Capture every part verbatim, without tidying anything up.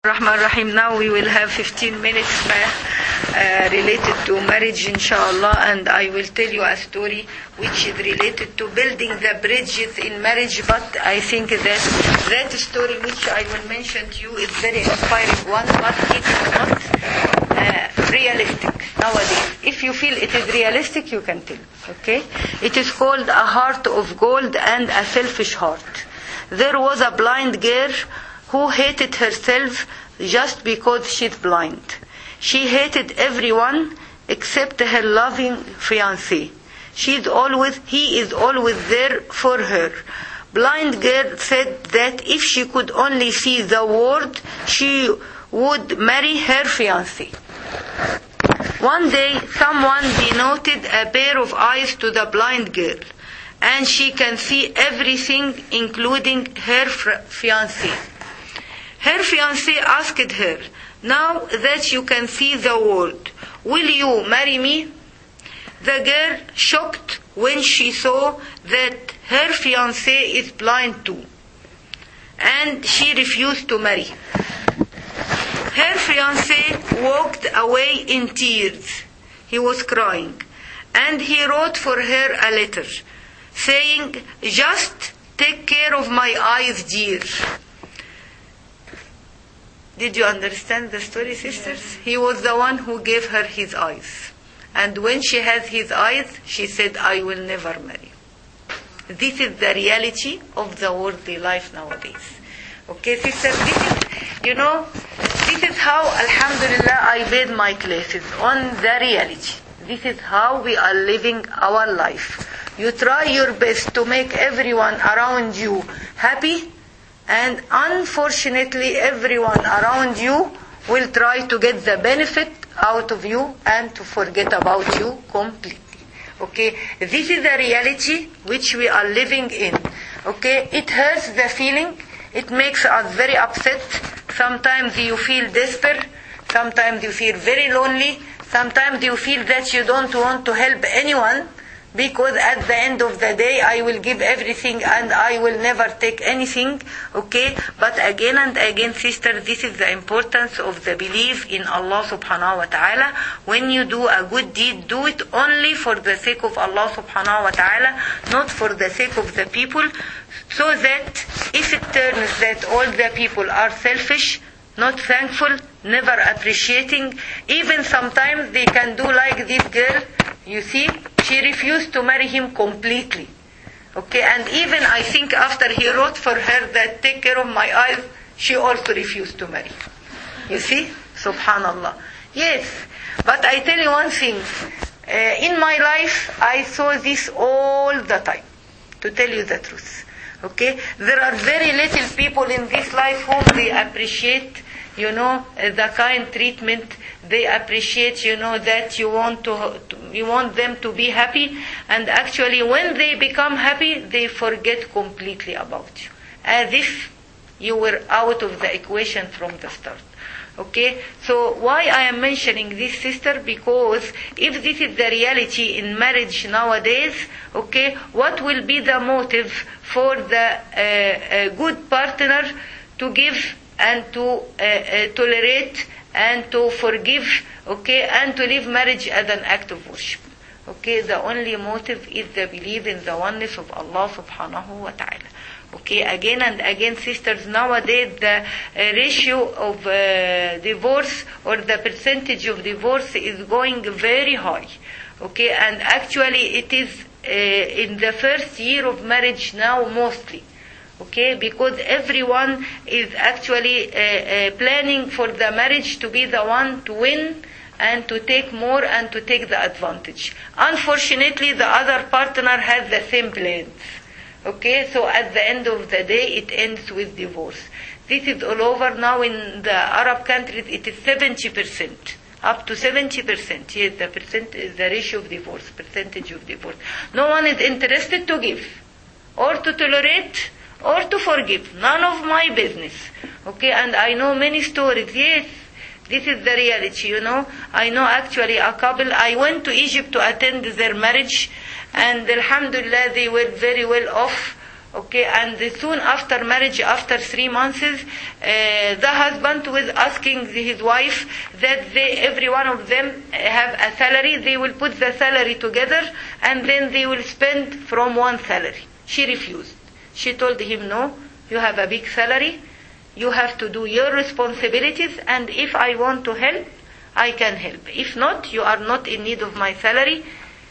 Rahman Rahim. Now we will have fifteen minutes uh, related to marriage, inshallah, and I will tell you a story which is related to building the bridges in marriage. But I think that that story which I will mention to you is very inspiring one, but it is not uh, realistic nowadays. If you feel it is realistic, you can tell. Okay, it is called A Heart of Gold and a Selfish Heart. There was a blind girl who hated herself just because she's blind. She hated everyone except her loving fiancé. She's always, he is always there for her. Blind girl said that if she could only see the world, she would marry her fiancé. One day, someone denoted a pair of eyes to the blind girl, and she can see everything, including her fiancé. Her fiancé asked her, "Now that you can see the world, will you marry me?" The girl, shocked when she saw that her fiancé is blind too, and she refused to marry. Her fiancé walked away in tears. He was crying, and he wrote for her a letter, saying, "Just take care of my eyes, dear." Did you understand the story, sisters? He was the one who gave her his eyes. And when she has his eyes, she said, "I will never marry." This is the reality of the worldly life nowadays. Okay, sisters, this is, you know, this is how, alhamdulillah, I made my classes on the reality. This is how we are living our life. You try your best to make everyone around you happy, and unfortunately, everyone around you will try to get the benefit out of you and to forget about you completely. Okay, this is the reality which we are living in. Okay, it hurts the feeling. It makes us very upset. Sometimes you feel desperate. Sometimes you feel very lonely. Sometimes you feel that you don't want to help anyone, because at the end of the day, I will give everything and I will never take anything. Okay? But again and again, sisters, this is the importance of the belief in Allah subhanahu wa ta'ala. When you do a good deed, do it only for the sake of Allah subhanahu wa ta'ala, not for the sake of the people. So that if it turns that all the people are selfish, not thankful, never appreciating, even sometimes they can do like this girl, you see, she refused to marry him completely. Okay, and even I think after he wrote for her that take care of my eyes, she also refused to marry. You see, subhanallah. Yes, but I tell you one thing, uh, in my life I saw this all the time, to tell you the truth. Okay, there are very little people in this life whom they appreciate, you know, the kind treatment. They appreciate, you know, that you want to, you want them to be happy, and actually when they become happy, they forget completely about you, as if you were out of the equation from the start. Okay, so why I am mentioning this, sister? Because if this is the reality in marriage nowadays, okay, what will be the motive for the uh, uh, good partner to give and to uh, uh, tolerate and to forgive, okay, and to leave marriage as an act of worship? Okay, the only motive is the belief in the oneness of Allah subhanahu wa ta'ala. Okay, again and again, sisters, nowadays the uh, ratio of uh, divorce or the percentage of divorce is going very high. Okay, and actually it is uh, in the first year of marriage now mostly. Okay, because everyone is actually uh, uh, planning for the marriage to be the one to win and to take more and to take the advantage. Unfortunately, the other partner has the same plans. Okay, so at the end of the day, it ends with divorce. This is all over now in the Arab countries. It is seventy percent, up to seventy percent. Yes, the percent is the ratio of divorce, percentage of divorce. No one is interested to give, or to tolerate, or to forgive. None of my business. Okay, and I know many stories. Yes, this is the reality, you know. I know actually a couple. I went to Egypt to attend their marriage, and alhamdulillah, they were very well off. Okay, and soon after marriage, after three months, uh, the husband was asking his wife that they, every one of them have a salary. They will put the salary together and then they will spend from one salary. She refused. She told him, no, you have a big salary. You have to do your responsibilities, and if I want to help, I can help. If not, you are not in need of my salary.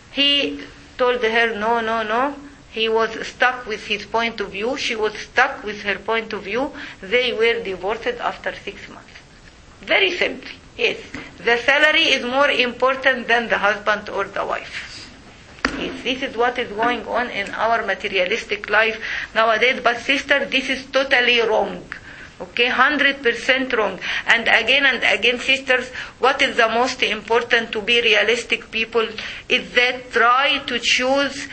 He told her, no, no, no. He was stuck with his point of view. She was stuck with her point of view. They were divorced after six months. Very simply. Yes. The salary is more important than the husband or the wife. Yes. This is what is going on in our materialistic life nowadays. But sister, this is totally wrong. Okay, one hundred percent wrong. And again and again, sisters, what is the most important to be realistic people is that try to choose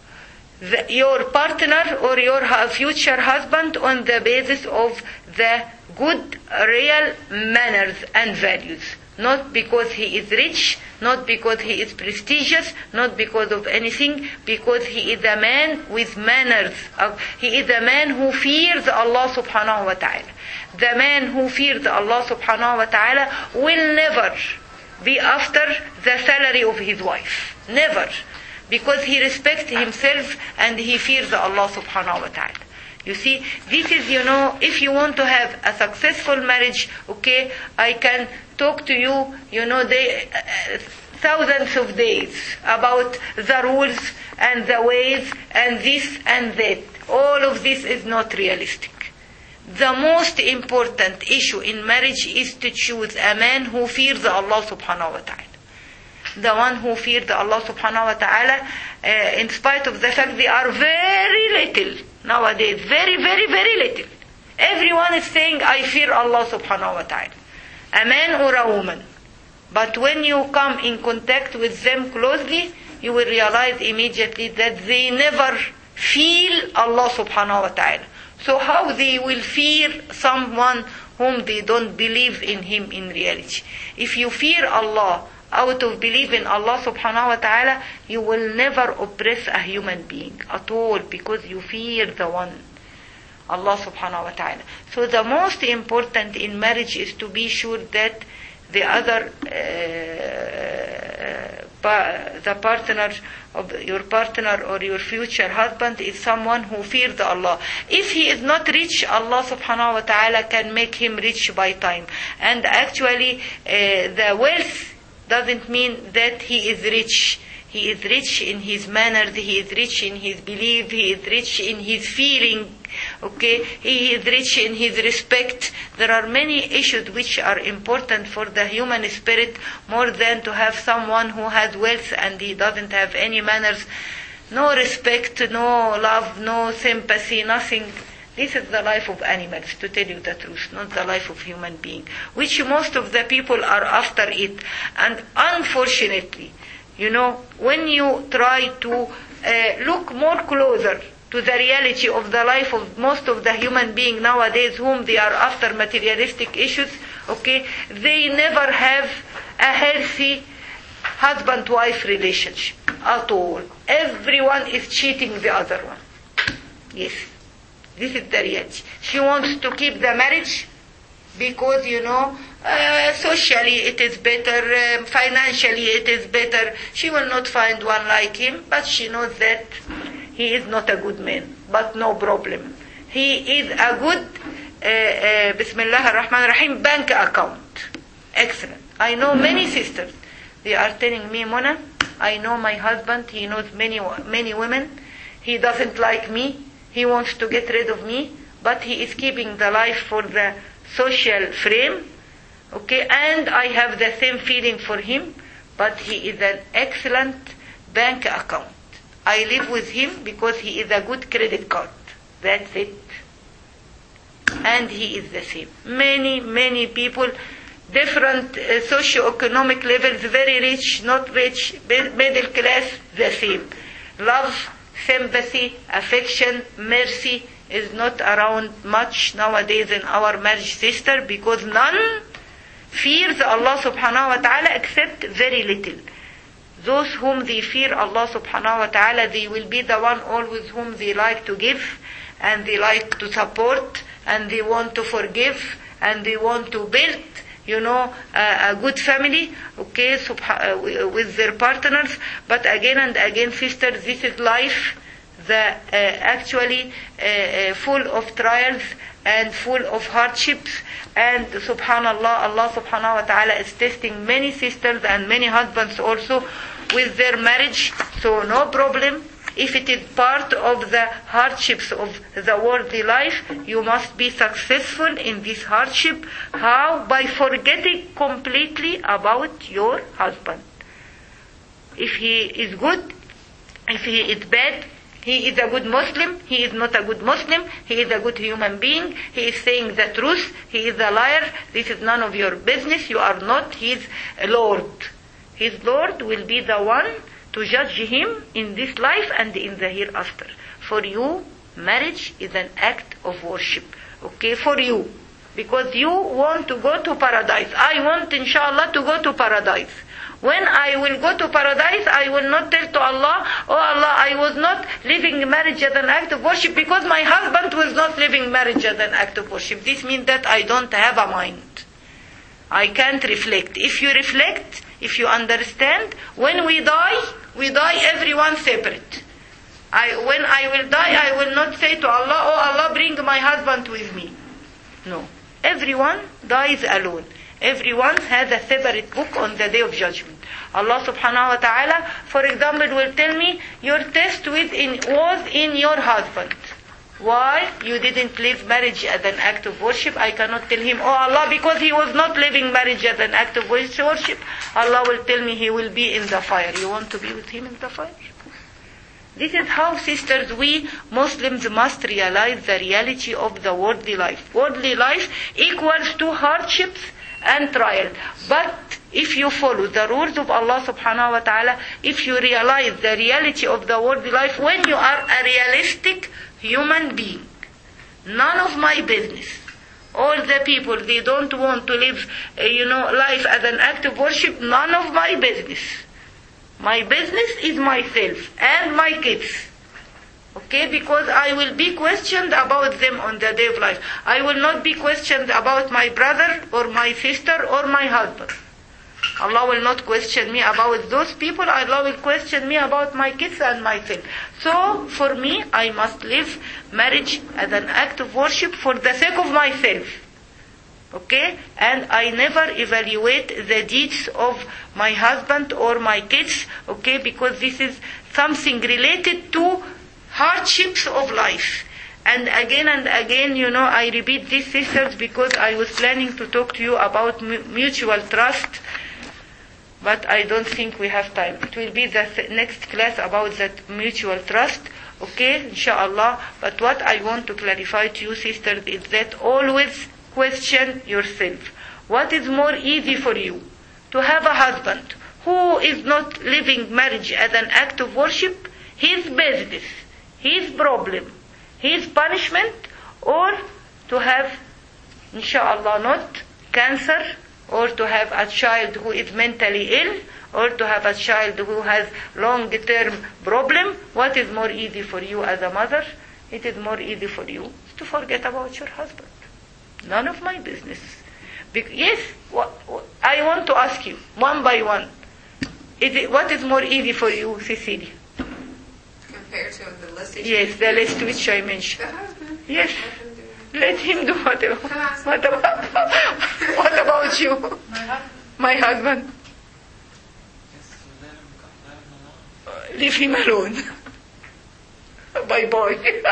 the, your partner or your future husband on the basis of the good, real manners and values. Not because he is rich, not because he is prestigious, not because of anything, because he is a man with manners. He is a man who fears Allah subhanahu wa ta'ala. The man who fears Allah subhanahu wa ta'ala will never be after the salary of his wife. Never. Because he respects himself and he fears Allah subhanahu wa ta'ala. You see, this is, you know, if you want to have a successful marriage, okay, I can talk to you, you know, they, uh, thousands of days about the rules and the ways and this and that. All of this is not realistic. The most important issue in marriage is to choose a man who fears Allah subhanahu wa ta'ala. The one who fears Allah subhanahu wa ta'ala, uh, in spite of the fact they are very little nowadays, very, very, very little. Everyone is saying, I fear Allah subhanahu wa ta'ala. A man or a woman. But when you come in contact with them closely, you will realize immediately that they never feel Allah subhanahu wa ta'ala. So how they will fear someone whom they don't believe in him in reality? If you fear Allah out of belief in Allah subhanahu wa ta'ala, you will never oppress a human being at all, because you fear the one, Allah subhanahu wa ta'ala. So the most important in marriage is to be sure that the other, uh, pa- the partner of your partner or your future husband is someone who fears Allah. If he is not rich, Allah subhanahu wa ta'ala can make him rich by time. And actually, uh, the wealth doesn't mean that he is rich. He is rich in his manners, he is rich in his belief, he is rich in his feeling, okay? He is rich in his respect. There are many issues which are important for the human spirit more than to have someone who has wealth and he doesn't have any manners. No respect, no love, no sympathy, nothing. This is the life of animals, to tell you the truth, not the life of human being, which most of the people are after it. And unfortunately, you know, when you try to uh, look more closer to the reality of the life of most of the human beings nowadays, whom they are after materialistic issues, okay, they never have a healthy husband-wife relationship at all. Everyone is cheating the other one. Yes. This is the reality. She wants to keep the marriage because, you know, uh, socially it is better, um, financially it is better. She will not find one like him, but she knows that he is not a good man. But no problem. He is a good, uh, uh, Bismillah ar-Rahman ar-Rahim, bank account. Excellent. I know many sisters. They are telling me, Mona, I know my husband, he knows many, many women. He doesn't like me. He wants to get rid of me, but he is keeping the life for the social frame, okay, and I have the same feeling for him, but he is an excellent bank account. I live with him because he is a good credit card. That's it. And he is the same. Many, many people, different uh, socio-economic levels, very rich, not rich, middle class, the same. Love, sympathy, affection, mercy is not around much nowadays in our marriage, sister, because none fears Allah subhanahu wa ta'ala except very little. Those whom they fear Allah subhanahu wa ta'ala, they will be the one always whom they like to give and they like to support, and they want to forgive, and they want to build, you know, a, a good family, okay, subha- with their partners. But again and again, sisters, this is life, the uh, actually uh, uh, full of trials and full of hardships. And subhanallah, Allah subhanahu wa ta'ala is testing many sisters and many husbands also with their marriage. So no problem. If it is part of the hardships of the worldly life, you must be successful in this hardship. How? By forgetting completely about your husband. If he is good, if he is bad, he is a good Muslim, he is not a good Muslim, he is a good human being, he is saying the truth, he is a liar, this is none of your business, you are not his Lord. His Lord will be the one to judge him in this life and in the hereafter. For you, marriage is an act of worship. Okay, for you. Because you want to go to paradise. I want, inshallah, to go to paradise. When I will go to paradise, I will not tell to Allah, oh Allah, I was not living marriage as an act of worship because my husband was not living marriage as an act of worship. This means that I don't have a mind. I can't reflect. If you reflect, if you understand, when we die, we die everyone separate. I, when I will die, I will not say to Allah, oh Allah, bring my husband with me. No. Everyone dies alone. Everyone has a separate book on the day of judgment. Allah subhanahu wa ta'ala, for example, will tell me, your test with in, was in your husband. Why? You didn't live marriage as an act of worship. I cannot tell him, oh Allah, because he was not living marriage as an act of worship. Allah will tell me he will be in the fire. You want to be with him in the fire? This is how, sisters, we Muslims must realize the reality of the worldly life. Worldly life equals to hardships and trial. But if you follow the rules of Allah subhanahu wa ta'ala, if you realize the reality of the worldly life, when you are a realistic human being, none of my business. All the people, they don't want to live, uh, you know, life as an act of worship, none of my business. My business is myself and my kids. Okay, because I will be questioned about them on the day of life. I will not be questioned about my brother or my sister or my husband. Allah will not question me about those people. Allah will question me about my kids and myself. So, for me, I must live marriage as an act of worship for the sake of myself. Okay? And I never evaluate the deeds of my husband or my kids. Okay? Because this is something related to hardships of life. And again and again, you know, I repeat these, sisters, because I was planning to talk to you about mutual trust. But I don't think we have time. It will be the next class about that mutual trust. Okay, inshallah. But what I want to clarify to you, sisters, is that always question yourself. What is more easy for you? To have a husband who is not living marriage as an act of worship, his business, his problem, his punishment, or to have, inshallah, not cancer, or to have a child who is mentally ill, or to have a child who has long-term problem. What is more easy for you as a mother? It is more easy for you to forget about your husband. None of my business. Be- yes, what, what, I want to ask you, one by one. Is it, what is more easy for you, Cecilia? Compared to the list? Yes, the list which I mentioned. The husband. Yes. Let him do whatever. What about, what about you? My husband. My husband. Yes, let him, let him alone. Leave him alone. Bye bye.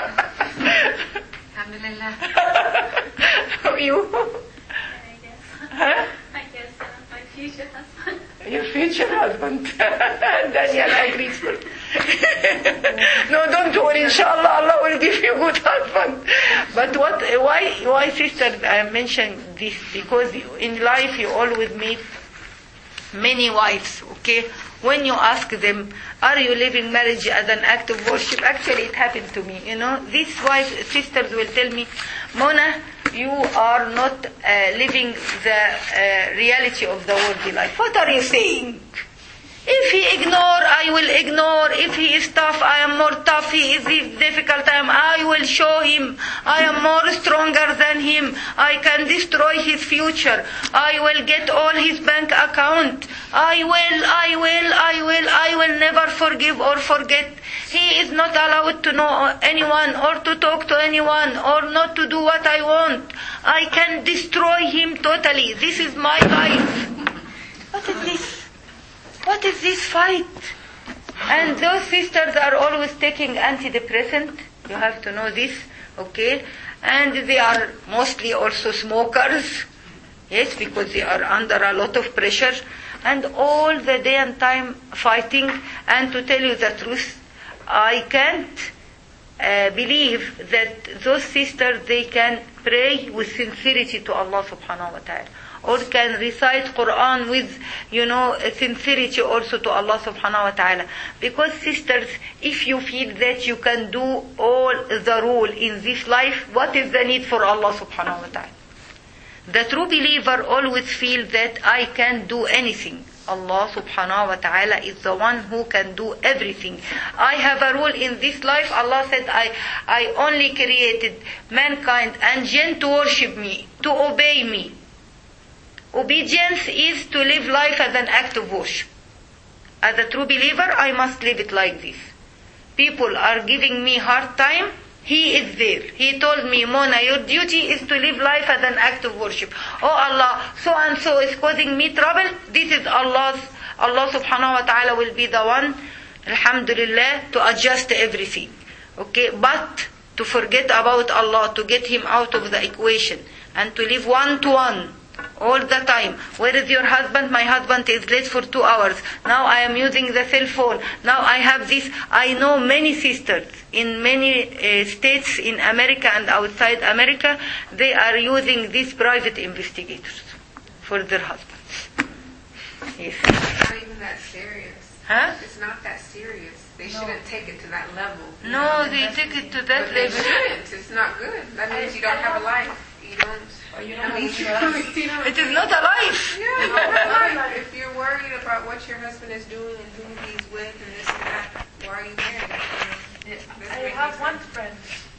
Alhamdulillah. You? I guess. Huh? I guess uh, my future husband. Your future husband. Daniel agrees. No, don't worry. Inshallah, Allah will give you a good husband. But what? Why? Why, sister? I mentioned this because in life you always meet many wives. Okay, when you ask them, "Are you living marriage as an act of worship?" Actually, it happened to me. You know, these wives, sisters will tell me, "Mona, you are not uh, living the uh, reality of the worldly life." What are you saying? If he ignore, I will ignore. If he is tough, I am more tough. He is difficult, I am. I will show him. I am more stronger than him. I can destroy his future. I will get all his bank account. I will, I will, I will, I will never forgive or forget. He is not allowed to know anyone or to talk to anyone or not to do what I want. I can destroy him totally. This is my life. What is this? What is this fight? And those sisters are always taking antidepressant. You have to know this, okay? And they are mostly also smokers. Yes, because they are under a lot of pressure. And all the day and time fighting. And to tell you the truth, I can't uh, believe that those sisters, they can pray with sincerity to Allah subhanahu wa ta'ala. Or can recite Quran with, you know, sincerity also to Allah subhanahu wa ta'ala. Because sisters, if you feel that you can do all the rule in this life, what is the need for Allah subhanahu wa ta'ala? The true believer always feel that I can do anything. Allah subhanahu wa ta'ala is the one who can do everything. I have a rule in this life. Allah said, I, I only created mankind and jinn to worship me, to obey me. Obedience is to live life as an act of worship. As a true believer, I must live it like this. People are giving me hard time. He is there. He told me, Mona, your duty is to live life as an act of worship. Oh Allah, so and so is causing me trouble. This is Allah's. Allah subhanahu wa ta'ala will be the one, alhamdulillah, to adjust everything. Okay, but to forget about Allah, to get him out of the equation, and to live one to one. All the time. Where is your husband? My husband is late for two hours. Now I am using the cell phone. Now I have this. I know many sisters in many uh, states in America and outside America. They are using these private investigators for their husbands. Yes. It's not even that serious. Huh? It's not that serious. They shouldn't take it to that level. No, they take it to that But they level. shouldn't. It's not good. That means you don't have a life. You don't. Or you I don't mean, have you know, It is not a life. Yeah, you don't have a life. If you're worried about what your husband is doing and who he's with and this and that, why are you married? You know, I have one friend,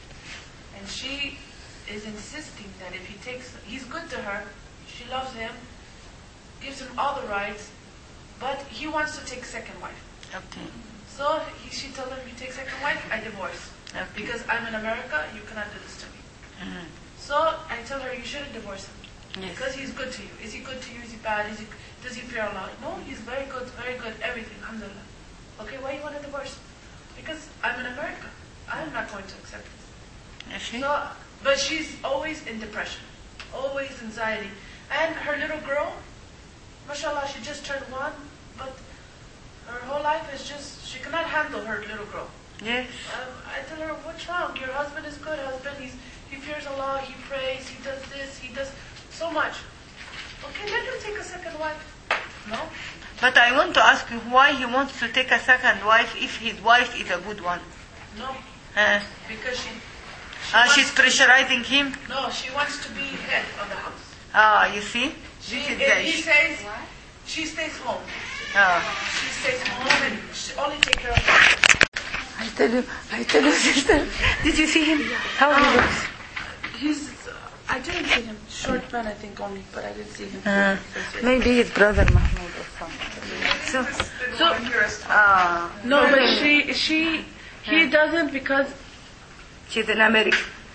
and she is insisting that if he takes, he's good to her, she loves him, gives him all the rights, but he wants to take second wife. Okay. So he, she told him, you take second wife, I divorce. Okay. Because I'm in America, you cannot do this to me. Mhm. So I tell her, you shouldn't divorce him. Yes. Because he's good to you. Is he good to you? Is he bad? Is he, does he fear Allah? No, he's very good, very good, everything, alhamdulillah. Okay, why you want to divorce him? Because I'm in America. I'm not going to accept this. You see? So, but she's always in depression, always anxiety. And her little girl, mashallah, she just turned one, but her whole life is just, she cannot handle her little girl. Yes. Um, I tell her, what's wrong? Your husband is good husband. He's, he fears Allah, he prays, he does this, he does so much. Okay, let him take a second wife. No? But I want to ask you why he wants to take a second wife if his wife is a good one. No. Uh, Because she... she uh, wants she's to- pressurizing him. No, she wants to be head of the house. Ah, you see? She, This is if the he issue. says, she stays home. Ah. She stays home and she only take care of her. I tell you, I tell you, sister. Did you see him? How he looks? He's, uh, I didn't see him. Short man, I think, only, but I didn't see him. Uh, maybe his brother Mahmoud or something. So, So, ah, no, but she, she, he doesn't because, she's an American.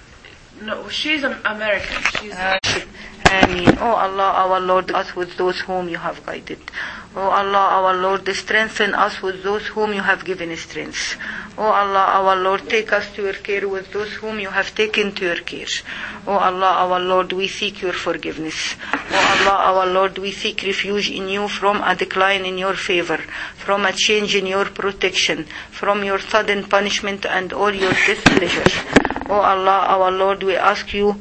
no, she's an American. She's, Uh, Ameen. Oh Allah, our Lord, us with those whom you have guided. Oh Allah, our Lord, strengthen us with those whom you have given strength. Oh Allah, our Lord, take us to your care with those whom you have taken to your care. Oh Allah, our Lord, we seek your forgiveness. Oh Allah, our Lord, we seek refuge in you from a decline in your favor, from a change in your protection, from your sudden punishment and all your displeasure. Oh Allah, our Lord, we ask you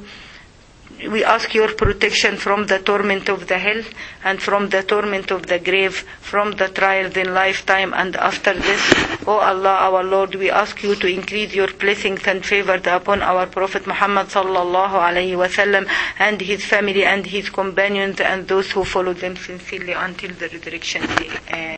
We ask your protection from the torment of the hell and from the torment of the grave, from the trials in lifetime and after death. O Allah, our Lord, we ask you to increase your blessings and favor upon our Prophet Muhammad sallallahu alayhi wa sallam and his family and his companions and those who follow them sincerely until the resurrection day.